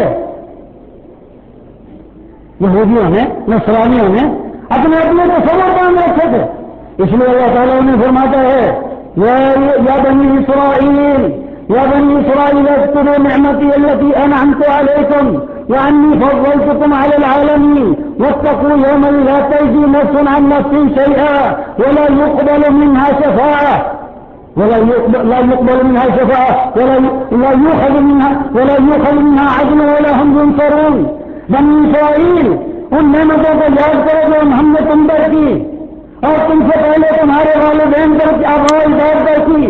یہودیوں نے، نصرانیوں نے اپنے اپنے تصور باندھ رکھے تھے، اس لیے اللہ تعالیٰ نے فرماتا ہے یا بنی اسرائیل یا بنی اسرائیل اذکروا نعمتی التي انعمت علیکم وانی فضلتکم علی العالمین واتقوا یوما لا تجزی نفس عن نفس شیئا ولا يقبل منها شفاعة ولا يقبل لا يقبل منها شفاعة ولا لا يؤخذ منها ولا يؤخذ منها عدل ولا هم ينصرون۔ بنی اسرائیل ان نعمتوں کو یاد کرو جو ہم نے تم پر کی اور تم سے پہلے تمہارے والدین پر آباء اجداد پر کی۔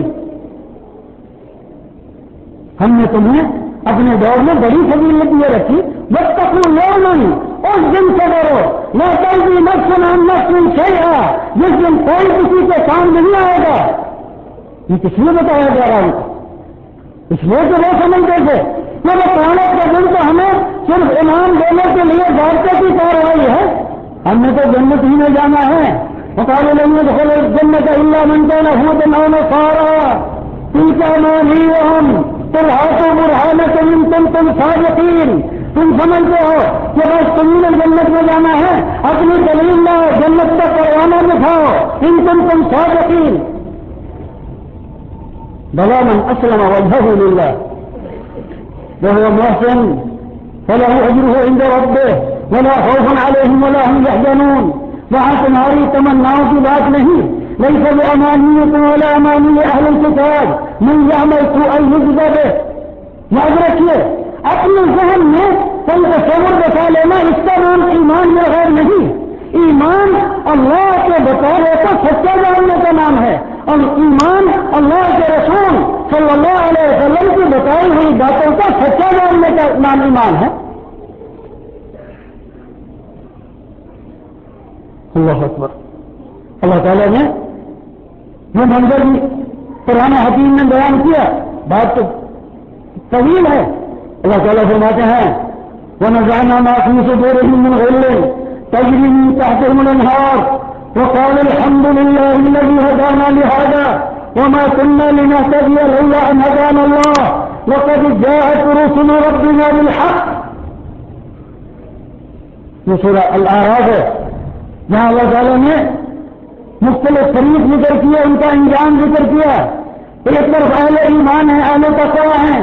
ہم نے تمہیں اپنے دور میں بڑی فضیلت یہ رکھی، واتقوا یوما، اس دن سے ڈرو، لا تجزی نفس عن نفس شیئا، جس دن کوئی کسی کے کام نہیں آئے گا۔ یہ کس لیے بتایا جا رہا ہے؟ اس لیے کہ وہ سمجھتے تھے کہ وہ قیامت کا دن تو ہمیں صرف انعام دینے کے لیے ضابطے کی کارروائی ہے، ہم نے تو جنت ہی میں جانا ہے۔ وقالوا لن يدخل الجنة إلا من كان هودا أو نصارى تلك أمانيهم قل هاتوا برهانكم إن كنتم صادقين۔ تم سمجھتے ہو کہ بس تمہیں نے جنت میں جانا ہے، اپنی دلیل لاؤ، جنت کا پروانہ دکھاؤ، ان كنتم صادقين۔ بلى من أسلم وجهه لله وهو محسن فله أجره عند ربه ولا خوف عليهم ولا هم يحزنون۔ وہاں تمہاری تمناؤں کی بات نہیں، ليس بأمانيكم ولا أماني أهل الكتاب من يعمل سوءا يجز به۔ یاد رکھیے اپنے ذہن میں کوئی تصور بتا لینا، اس کا نام ایمان میں غیر نہیں۔ ایمان اللہ کے بتائے کو سچا جاننے کا نام ہے، اور ایمان اللہ کے رسول صلی اللہ علیہ وسلم کی بتائی ہوئی باتوں کا سچا جاننے کا نام ایمان ہے۔ اللہ اکبر۔ اللہ تعالیٰ نے یہ منظر بھی قرآن حکیم میں بیان کیا، بات تو طویل ہے۔ اللہ تعالیٰ فرماتے ہیں وَنَزَعْنَا مَا فِي صُدُورِهِم مِّنْ غِلٍّ تَجْرِي مِن تَحْتِهِمُ الْأَنْهَارُ وَقَالُوا الْحَمْدُ لِلَّهِ الَّذِي هَدَانَا لِهَٰذَا وَمَا كُنَّا لِنَهْتَدِيَ لَوْلَا أَنْ هَدَانَا اللَّهُ لَقَدْ جَاءَتْ رُسُلُ رَبِّنَا بِالْحَقِّ۔ یہ سورہ الاعراف ہے، جہاں اللہ تعالیٰ نے مختلف طریق ذکر کیا، ان کا انجام ذکر کیا۔ ایک طرف اہل ایمان ہیں، اہل تقویٰ ہیں۔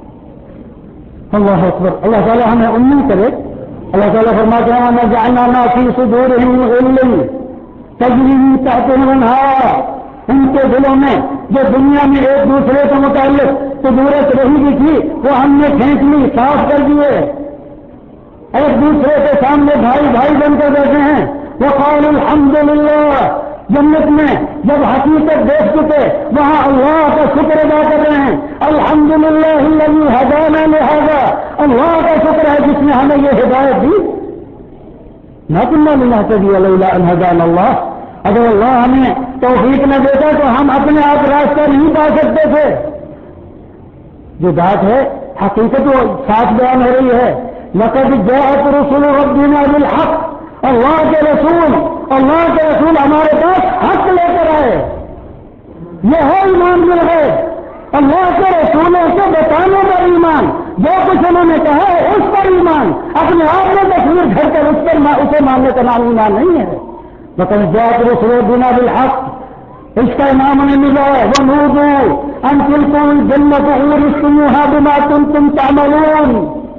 اللہ اکبر۔ اللہ تعالیٰ ہمیں امید کرے۔ اللہ تعالیٰ فرماتے ہیں وَنَزَعْنَا مَا فِي صُدُورِهِم مِّنْ غِلٍّ تَجْرِي مِن تَحْتِهِمُ الْأَنْهَارُ ان کے دلوں میں جو دنیا میں ایک دوسرے کے متعلق قدرت رہی بھی تھی وہ ہم نے کھینچ لی، صاف کر دیے. ایک دوسرے کے سامنے بھائی بھائی بن کر بیٹھے ہیں. وقال الحمدللہ. جنت میں جب حقیقت دیکھ چکے وہاں اللہ کا شکر ادا کر رہے ہیں. الحمدللہ الذی ہدانا لہذا. اللہ کا شکر ہے جس نے ہمیں یہ ہدایت دی. نہ کنا لنہتدی لولا ان ہدانا اللہ. اگر اللہ ہمیں توفیق نہ دیتا تو ہم اپنے آپ راستہ نہیں پا سکتے تھے. جو بات ہے حقیقت وہ ساتھ بیان ہو رہی ہے. لقد جاءت رسل ربنا بالحق. اللہ کے رسول اللہ کے رسول ہمارے پاس حق لے کر آئے. یہ ہے ایمان مل ہے. اللہ کے رسولوں سے بتانے پر ایمان. جو کچھ انہوں نے کہا ہے اس پر ایمان. اپنے آپ میں تصویر گھڑ کر اس پر اسے ماننے کا نام ایمان نہیں ہے. لقد جاءت رسل ربنا بالحق. اس کا امام نے ملا ہے وہ نوبو ان تلکم الجنت اورثتموها بما کنتم تعملون.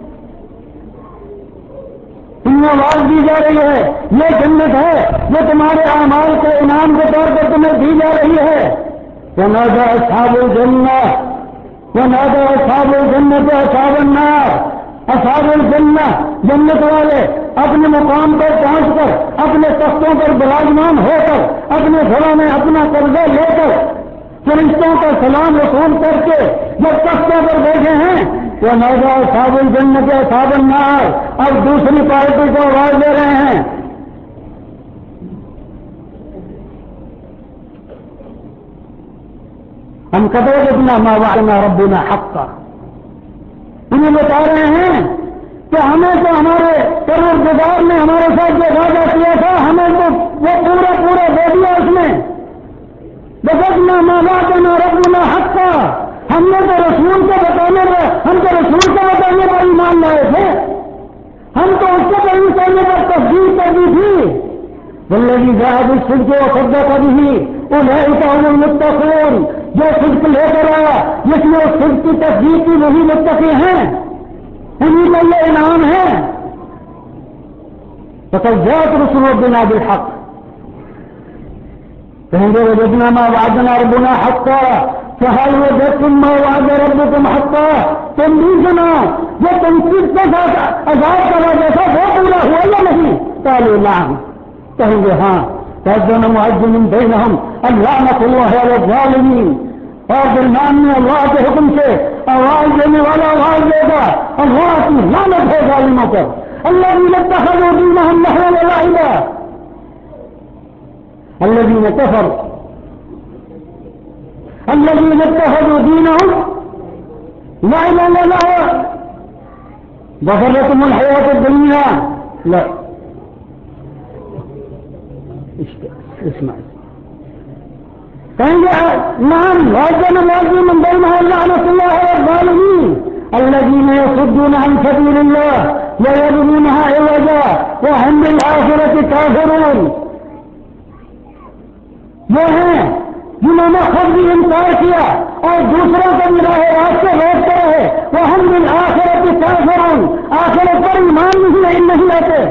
تمہیں آواز دی جا رہی ہے یہ جنت ہے جو تمہارے اعمال کے انعام کے طور پر تمہیں دی جا رہی ہے. ونادى اصحاب الجنة ونادى اصحاب الجنة اصحاب النار. اصحاب الجنة جنت والے اپنے مقام پر پہنچ کر اپنے تختوں پر براجمان ہو کر اپنے گھروں میں اپنا قبضہ لے کر فرشتوں کا سلام رسول کر کے جب تختوں پر بیٹھے ہیں وہ نوجا اصحاب الجنت اصحاب النار. اب دوسری پارٹی کو آواز دے رہے ہیں. ہم کبھی اپنا ما وعدنا ربنا حقا. انہیں بتا رہے ہیں کہ ہمیں تو ہمارے پروردگار نے ہمارے ساتھ جو وعدہ کیا تھا ہمیں تو وہ پورا پورا دے دیا اس نے. بسنا ما وعدنا ربنا حقا. ہم نے تو رسول کو بتانے پر ہم تو رسول کو بتانے پر ایمان لائے تھے. ہم تو اس کو بڑی کرنے پر تصدیق کر دی تھی. والذی جاء بالصدق وصدق به اولئک هم المتقون. جو صدق لے کر آیا جس نے اس صدق کی تصدیق کی وہی متقی ہیں. انہیں کا یہ انعام ہے. فقد جاءت رسل ربنا بالحق. کہیں گے وجدنا ما وعدنا ربنا حقا. فهل وجدتم ما وعد ربكم حقا. تم بھی سنا جو تم صدق کے ساتھ عذاب کا وعدہ تھا وہ پورا ہوا یا نہیں. قالوا نعم. کہیں گے ہاں. فأذن مؤذن بينهم اللعنة الله على الظالمين. اور درمیان میں اللہ کے حکم سے آواز دینے والا آواز دے گا اللہ کی لعنت ہے ظالموں پر. الذين اتخذوا دينهم لهوا ولعبا. الذين كفروا الذين اتخذوا دينهم لعبا ولهوا وغرتهم الحياة الدنيا. لا اسمع کہیں گے نعم واجن واجن من بينها لعنة الله على الظالمين الذين يصدون عن سبيل الله ويبغونها عوجا وهم بالآخرة كافرون. وہ ہیں جنہوں نے خود بھی انکار کیا اور دوسروں کو بھی راہ راست سے روکتے رہے. وهم بالآخرة كافرون. آخرت پر ایمان نہیں نہیں لاتے.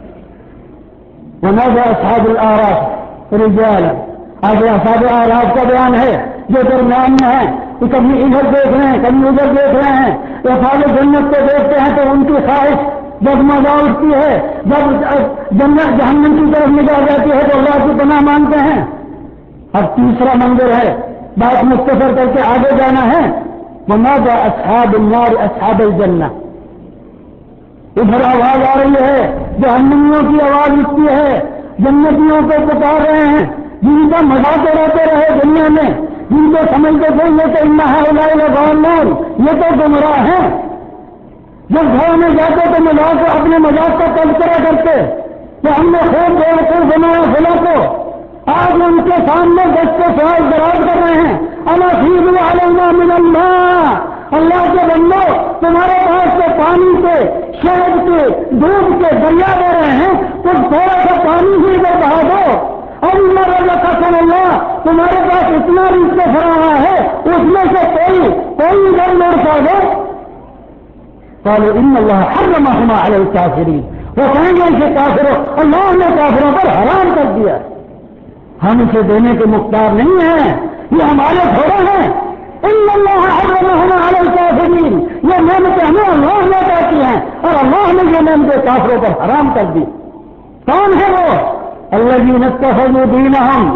ونادى اصحاب الاعراف رجالا. آگے اصحاب اعراف کا بیان ہے جو درمیان میں ہے کہ کبھی ادھر دیکھ رہے ہیں کبھی ادھر دیکھ رہے ہیں. اصحاب جنت کو دیکھتے ہیں تو ان کی خواہش جگمگا اٹھتی ہے. جب جنت جہنم کی طرف نگاہ جاتی ہے تو اللہ کی پناہ مانگتے ہیں. اب تیسرا منظر ہے بات مختصر کر کے آگے جانا ہے. ونادى اصحاب النار اصحاب الجنہ. ادھر آواز آ رہی ہے جہنمیوں کی آواز اٹھتی ہے. جنتیوں کو پکار رہے ہیں جن کا مذاق اڑاتے رہے دنیا میں جن کو سمجھتے تھے یہ تو ان لغالون یہ تو گمراہ ہیں. جب گھر میں جاتے تو مذاق اپنے مذاق کا تذکرہ کرتے کہ ہم نے خوب دور کر بنایا فلا کو. آج ان کے سامنے دس کے سوال دراز کر رہے ہیں. انفیض علینا من الماء. اللہ کے بندو تمہارے پاس سے پانی کے شہد کے دودھ کے دریا دے رہے ہیں تو تھوڑا سا پانی ہی ادھر بہا دو. اور قسم اللہ تمہارے پاس اتنا رزق فراہم ہے اس میں سے کوئی کوئی ادھر لوٹا دو. قالوا ان اللہ حرمهما علی الکافرین. وہ کہیں گے اسے کافروں اللہ نے کافروں پر حرام کر دیا. ہم اسے دینے کے مختار نہیں ہیں، یہ ہمارے تھوڑے ہیں۔ ان اللہ حرمہما علی الکافرین، یہ نعمتیں ہمیں اللہ نے عطا کی ہیں اور اللہ نے یہ نعمتیں کافروں پر حرام کر دی۔ کون ہے وہ؟ الذین اتخذوا دینہم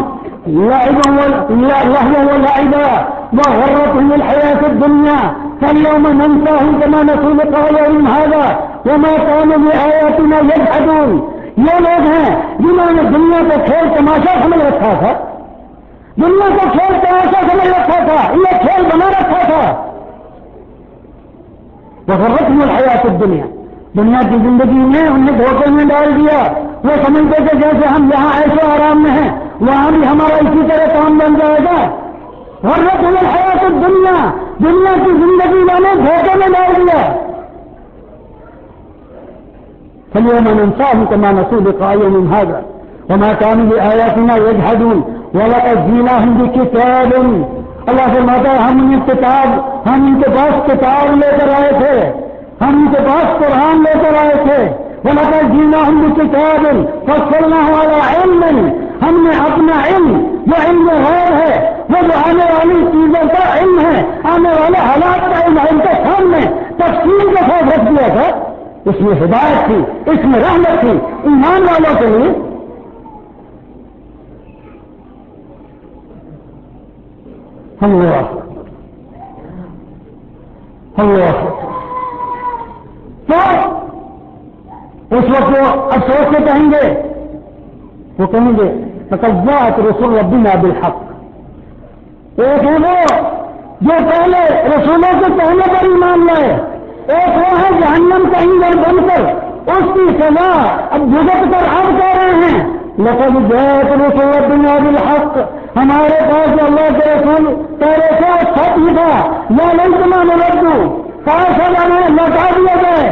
لہوا ولعبا وغرتهم الحیاۃ الدنیا فاليوم ننساهم كما نسوا لقاء يومهم هذا وما كانوا بآیاتنا یجحدون۔ یہ لوگ ہیں جنہوں نے دنیا کو کھیل تماشا سمجھ رکھا تھا، دنیا کو کھیل تماشا سمجھ رکھا تھا، یہ کھیل بنا رکھا تھا۔ وغرتهم الحیاۃ الدنیا، دنیا کی زندگی میں انہیں دھوکے میں ڈال دیا۔ وہ سمجھتے کہ جیسے ہم یہاں ایسے آرام میں ہیں وہاں بھی ہمارا اسی طرح کام بن جائے گا۔ غرتهم الحیاۃ الدنیا، دنیا کی زندگی میں نے دھوکے میں ڈال دیا۔ فاليوم ننساهم كما نسوا لقاء يومهم هذا وما كانوا بآياتنا يجحدون ولقد جئناهم بكتاب۔ اللہ فرماتا ہے ہم ان کتاب ہم ان کے پاس کتاب لے کر آئے تھے، ہم ان کے پاس قرآن لے کر آئے تھے۔ وَلَقَدْ جِئْنَاهُمْ بِكِتَابٍ فَصَّلْنَاهُ عَلَىٰ عِلْمٍ، ہم نے اپنا علم جو علم غیب ہے، وہ جو آنے والی چیزوں کا علم ہے، آنے والے حالات کا علم ہے، ان کے سامنے تفصیل کے ساتھ رکھ دیا تھا۔ اس میں ہدایت تھی، اس میں رحمت تھی ایمان والوں کے لیے۔ اللہ اللہ تو اس وقت وہ افسوس سے کہیں گے، وہ کہیں گے لقد جاءت رسل ربنا بالحق۔ ایک ہے وہ جو پہلے رسولوں کے کہنے پر ایمان لائے، ایک وہ ہے جہنم کا ایندھن بن کر اس کی سزا اب بھگت کر اب کہہ رہے ہیں لقد جاءت رسل ربنا بالحق، ہمارے پاس جو اللہ کے رسول پہلے سے سچ ہی تھا، یا لیتنا نردو، کاش ہمیں لوٹا دیا جائے۔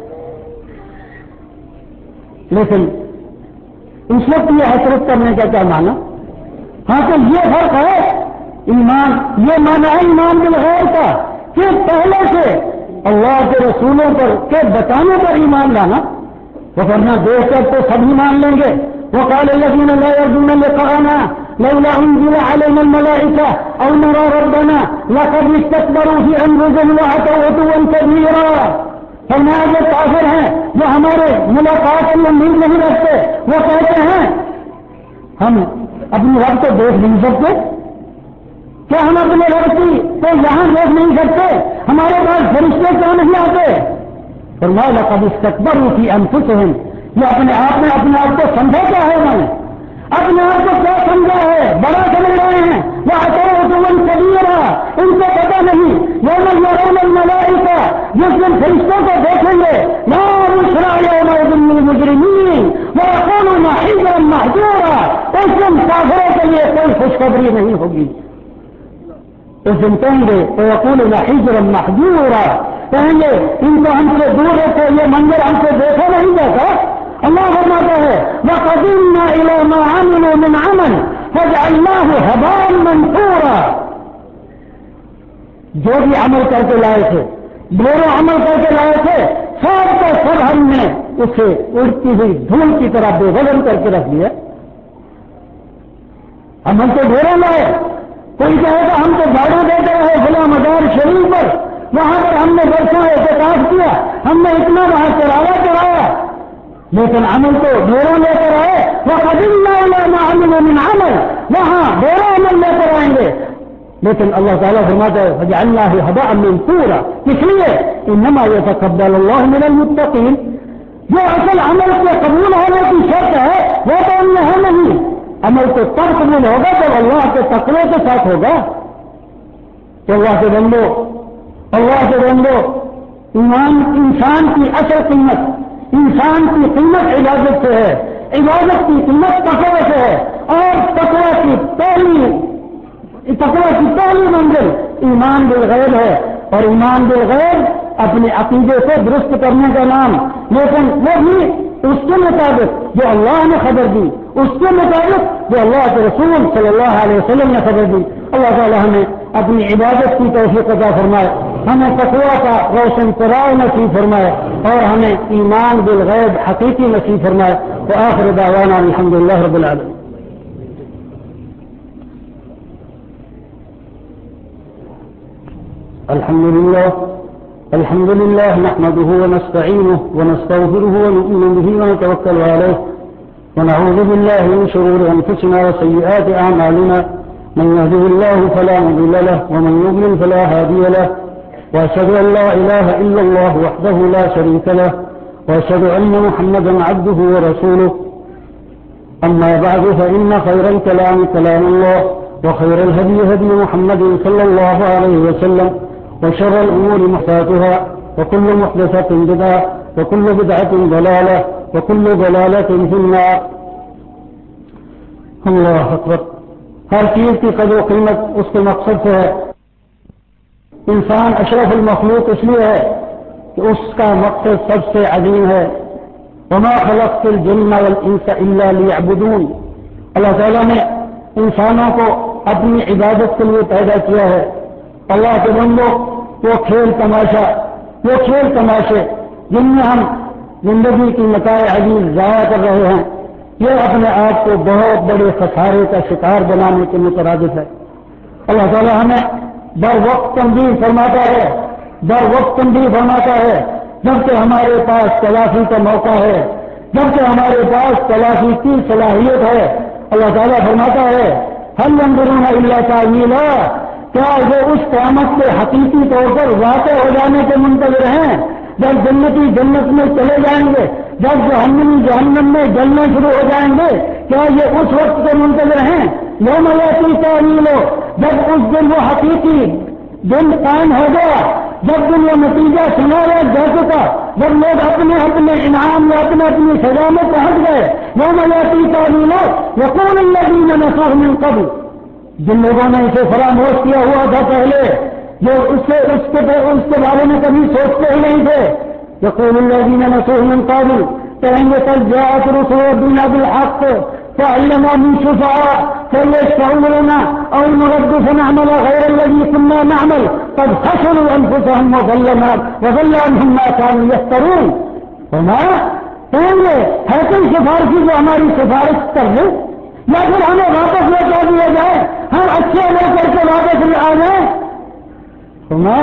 لیکن اس وقت یہ حسرت کرنے کا کیا معنی؟ ہاں تو یہ فرق ہے ایمان، یہ معنی ہے ایمان بالغیب کا کہ پہلے سے اللہ کے رسولوں پر کے بتانے پر ایمان لانا، ورنہ دیکھ کر تو سب ہی مان لیں گے۔ وقال الذين لا يرجون لقاءنا لولا انزل علينا الملائكة او نرى ربنا لقد استكبروا في انفسهم واتوا عتوا كبيرا۔ فرمایا جو کافر ہیں جو ہمارے ملاقات کی امید نہیں رکھتے، وہ کہتے ہیں ہم اپنی رب کو دیکھ نہیں سکتے، کیا ہم اپنے رب کی کو یہاں دیکھ نہیں سکتے؟ ہمارے پاس فرشتے کیوں نہیں آتے؟ فرمایا لقد استكبروا في انفسهم، یہ اپنے آپ میں اپنے آپ کو سمجھا کیا ہے، انہوں نے اپنے آپ کو کیا سمجھا ہے، بڑا سمجھ رہے ہیں۔ وہ اتوا کبیرا، ان کو پتا نہیں یوم یرون الملائکہ، جس دن فرشتوں کو دیکھیں گے، لا بشری یومئذ للمجرمین ویقولون حجرا محجورا، اس دن کافروں کے لیے کوئی خوشخبری نہیں ہوگی۔ اس دن کہیں گے ویقولون حجرا محجورا، کہیں گے ان کو ہم سے دور رکھو، یہ منظر ہم سے دیکھا نہیں جاتا۔ اللہ فرماتا ہے وَقَدِمْنَا إِلَىٰ مَا عَمِلُوا مِنْ عَمَلٍ فَجَعَلْنَاهُ هَبَاءً مَنثُورًا، جو بھی عمل کر کے لائے تھے، ڈھیروں عمل کر کے لائے تھے، سب کا سب ہم نے اسے اڑتی ہوئی دھول کی طرح بے وزن کر کے رکھ دیا۔ عمل تو ڈھیروں لائے، کوئی کہے گا ہم تو جھاڑو دیتے رہے فلاں مزار شریف پر، وہاں پر ہم نے برسوں اعتکاف کیا، ہم نے اتنا وہاں چرایا چرایا، لیکن عمل تو ڈھیروں لے کر آئے۔ وَقَدِمْنَا إِلَىٰ مَا عَمِلُوا مِنْ عَمَلٍ، وہاں ڈھیروں عمل لے کر آئیں گے، لیکن اللہ تعالیٰ فرماتا ہے فَجَعَلْنَاهُ هَبَاءً مَنثُورًا، اس لیے إِنَّمَا يَتَقَبَّلُ اللَّهُ مِنَ الْمُتَّقِينَ، جو اصل عمل کے قبول ہونے کی شرط ہے وہ تو ان میں ہے نہیں، عمل تو تب قبول ہوگا جب اللہ کے تقوی کے ساتھ ہوگا۔ کہ اللہ کے بندو، اللہ کے بندو، ایمان انسان کی اصل قیمت، انسان کی قیمت عبادت سے ہے، عبادت کی قیمت تقوی سے ہے، اور تقوی کی پہلی تقوی کی پہلی منزل ایمان بالغیب ہے، اور ایمان بالغیب اپنے عقیدے سے درست کرنے کا نام، لیکن وہ بھی اس کے مطابق جو اللہ نے خبر دی، اس کے مطابق جو اللہ کے رسول صلی اللہ علیہ وسلم نے خبر دی۔ اللہ تعالیٰ ہمیں اپنی عبادت کی توفیق عطا فرمائے، ہمیں تقوی کا روشن چراغ نصیب فرمائے، اور ہمیں ایمان بالغیب حقیقی نصیب فرمائے۔ وآخر دعوانا الحمد للہ رب العالمین۔ الحمد لله الحمد لله نحمده ونستعينه ونستغفره ونؤمن به ونتوكل عليه ونعوذ بالله من شرور أنفسنا وسيئات أعمالنا من يهده الله فلا مضل له ومن يضلل فلا هادي له وأشهد أن لا إله إلا الله وحده لا شريك له وأشهد أن محمدا عبده ورسوله أما بعد فإن خير الكلام كلام الله وخير الهدي هدي محمد صلى الله عليه وسلم وشر الأمور محدثاتها وكل محدثة بدعة وكل بدعة ضلالة وكل ضلالة في النار. اللہ اکبر. ہر چیز کی قدر و قیمت اس کے مقصد سے ہے. انسان اشرف المخلوق اس لیے ہے کہ اس کا مقصد سب سے عظیم ہے. وما خلقت الجن والانس الا ليعبدون. اللہ تعالیٰ نے انسانوں کو اپنی عبادت کے لیے پیدا کیا ہے. اللہ کے بندوں وہ کھیل تماشا وہ کھیل تماشے جن میں ہم زندگی کی متاع عزیز ضائع کر رہے ہیں، یہ اپنے آپ کو بہت بڑے خسارے کا شکار بنانے کے مترادف ہے. اللہ تعالیٰ ہمیں بر وقت تنبیہ فرماتا ہے بر وقت تنبیہ فرماتا ہے جبکہ ہمارے پاس تلافی کا موقع ہے، جبکہ ہمارے پاس تلافی کی صلاحیت ہے. اللہ تعالیٰ فرماتا ہے هل ينظرون الا تأویلا، کیا وہ اس قیامت کے حقیقی طور پر واقع ہو جانے کے منتظر ہیں؟ جب جنتی جنت میں چلے جائیں گے، جب جہنمی جہنم میں جلنے شروع ہو جائیں گے، کیا یہ اس وقت کے منتظر ہیں؟ یوم یاتی تأویلہ، جب اس دن وہ حقیقی دن قائم ہو گیا، جب دن یہ نتیجہ سنایا جا چکا، جب لوگ اپنے اپنے انعام یا اپنے اپنی سزا میں پہنچ گئے. یوم یاتی تأویلہ یقول الذین نسوہ من قبل، جن لوگوں نے اسے فراموش کیا ہوا تھا پہلے، جو اس سے اس کے اس کے بارے میں کبھی سوچتے ہی نہیں تھے، یقول الذین نسوہ من قبل، کہیں گے قد جاءت رسل ربنا بالحق فعلنا من شفعاء فليشفعوا لنا او نرد فنعمل غير الذي كنا نعمل قد خسروا انفسهم وضل عنهم ما كانوا يفترون. وما کہیں گے ہے کوئی سفارشی جو ہماری سفارش کر لے، یا پھر ہمیں واپس لوٹا دیا جائے، ہم اچھے لے کر کے واپس آ جائیں. تو میں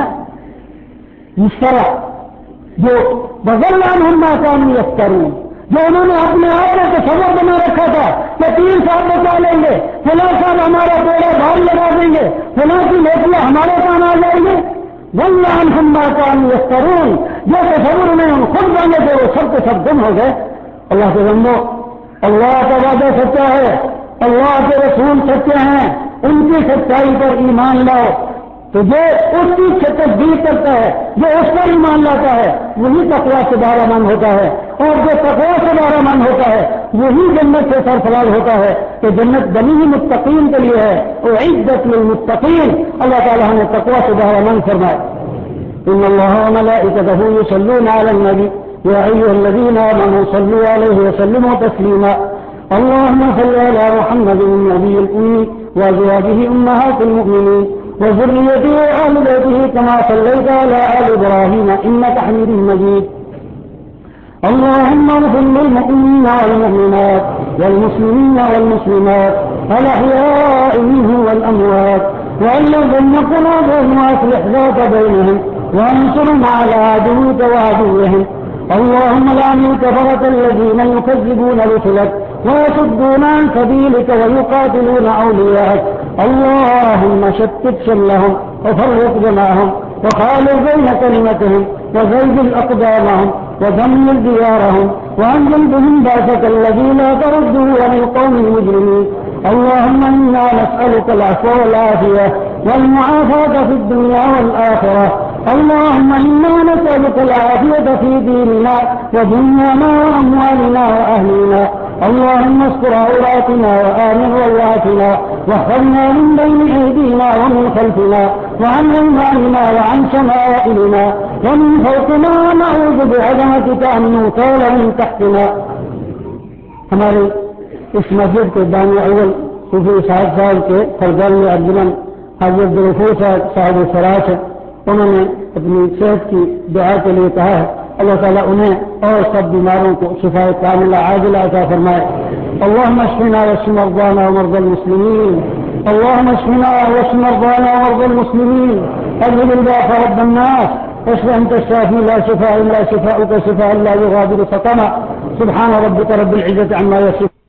اس طرح جو بغل عنہم ما كانوا يفترون، جو انہوں نے اپنے آپ میں تصور بنا رکھا تھا کہ تین سال بچا لیں گے، فلاں صاحب ہمارا بیڑا بھار لگا دیں گے، فلاں کی نوکریاں ہمارے کام آ جائیں گے. بغل عنہم ما كانوا يفترون، جو تصور میں ہم خود بنے تھے وہ سب کے سب گم ہو گئے. اللہ کے بندو، اللہ کا وعدہ سچا ہے، اللہ کے رسول سچے ہیں، ان کی سچائی پر ایمان لاؤ. تو جو اس کی تصدیق کرتا ہے، جو اس پر ایمان لاتا ہے، وہی تقویٰ سے دارہ مند ہوتا ہے، اور جو تقویٰ سے دارہ مند ہوتا ہے وہی جنت سے سرفراز ہوتا ہے. تو جنت بنی ہی متقین کے لیے ہے، وہ عزت للمتقین. اللہ تعالیٰ ہمیں تقویٰ سے دارہ مند فرمائے. ان اللہ وملائکتہ یصلون علی النبی یا ایھا الذین آمنوا صلوا علیہ وسلموا تسلیما. اللهم صل على محمد النبي الأمي وأزواجه أمهات المؤمنين وذريته وآل بيته كما صليت على آل إبراهيم إنك حميد مجيد. اللهم اغفر للمؤمنين والمؤمنات والمسلمين والمسلمات الأحياء منهم والأموات والذين قلوبهم وأصلح ذات بينهم وانصرهم على عدوك وعدوهم. اللهم لعن الكفرة الذين يكذبون رسلك ويصدون عن سبيلك ويقاتلون أولياءك. اللهم شتت شملهم وفرق جمعهم وخالف بين كلمتهم وزيد أقدامهم ودمر ديارهم وأنزل بهم بأسك الذي لا ترده عن القوم المجرمين. اللهم إنا نسألك العفو والعافية والمعافاة في الدنيا والآخرة. اللهم إنا نسألك العافية في ديننا ودنيانا وأموالنا وأهلنا. اللهم استر عوراتنا وآمن رواتنا واحفظنا من بين أيدينا ومن خلفنا وعن أيماننا وعن شمائلنا ومن فوقنا نعوذ بعظمتك أن نغتال من تحتنا. ہمارے اس مسجد کے بانی اول صوفی صاحب صاحب کے فرزند ارجمن حضرت عبدالغفور صاحب سراج ہے، انہوں نے اپنی صحت کی دعا کے لیے کہا ہے. اللہ تعالیٰ انہیں اور سب بیماروں کو شفاء کاملہ عاجلہ عطا فرمائے. اللهم اشفنا واشف مرضانا ومرضى المسلمين. اللهم اشفنا واشف مرضانا ومرضى المسلمين. اذهب الباس رب الناس اشف انت الشافي لا شفاء الا شفاؤك شفاء لا يغادر سقما. سبحان ربك رب العزة عما يصفون.